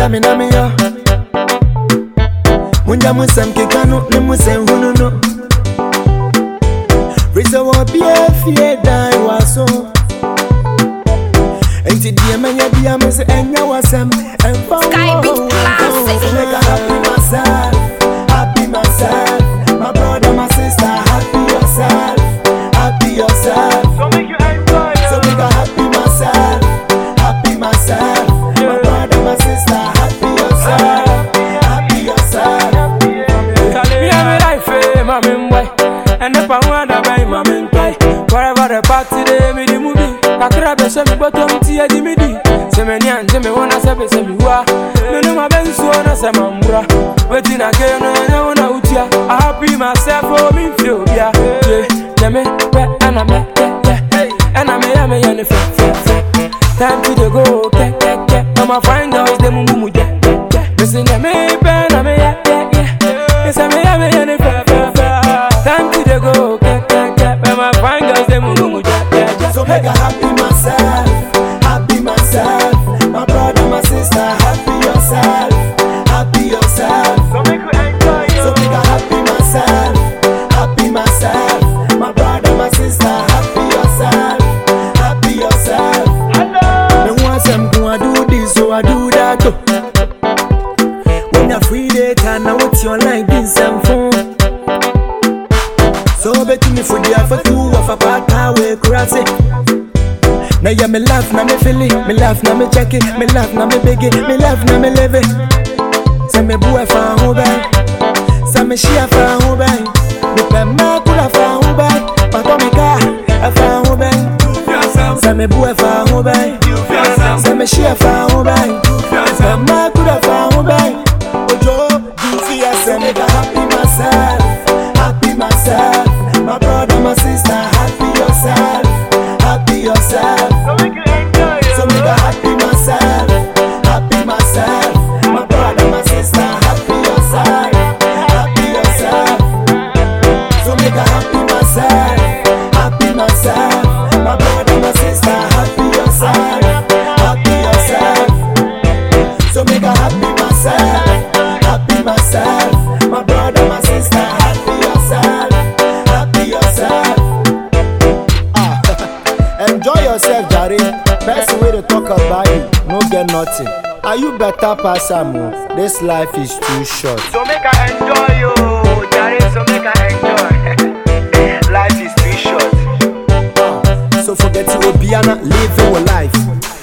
me na me yo. Munja musam kekano ne musem hunu no. Risa wa bia fie dai waso. Enti die manya bia muse enya wasam. Sky Beat Classic. So make I happy myself, my brother, my sister, happy yourself, happy yourself. So make you enjoy. So make I happy myself, my brother, my sister, happy yourself, happy yourself. Me have a life, my boy, and if I want to buy my boy, wherever the party they me the movie, I grab a shabby bottom tea di midi. Se me nyan, se me wanna sabe se me wa. Me no ma ben so na se mambra. Waiting again, I wanna utia. I happy myself for me feel yeah. Yeah, me, and I'm and I'm a and time to the go, I'm a find out the mumu. Listen, me, pen, I'm a yes, I'm a and time to the go, I'm a find out the mumu. So make I happy myself, my brother, my sister, happy yourself, happy yourself. So make you enjoy. So make I happy myself, my brother, my sister, happy yourself, happy yourself. Hello. Me want some go I do this, so I do that too. When you're free data, now what's your line in some phone? So bet me for the alpha two of a part away crazy. Now yeah, me laugh, now me feel it, me laugh, now me check it, me laugh, now me beg it, me laugh, now me live it. Say me boy fan who buy, say me share fan who buy, me pay me kula fan who buy, but me car fan who buy. Say me boy fan who buy, say me share fan who buy, pay me kula fan who buy. Ojo, duty I say me happy myself, my brother, my sister, happy yourself, happy yourself. So make you enjoy. So make I happy myself, my brother, my sister, happy yourself, happy yourself. So make I happy myself, my brother, my sister, happy yourself, happy yourself. So make I happy myself, my brother, my sister, happy yourself, happy yourself. Enjoy yourself, Jare. Best way to talk about you, no get nothing. Are you better pass Samu? This life is too short. So make I enjoy you, Jare. So make I enjoy. Life is too short. So forget to Obiana, live your life.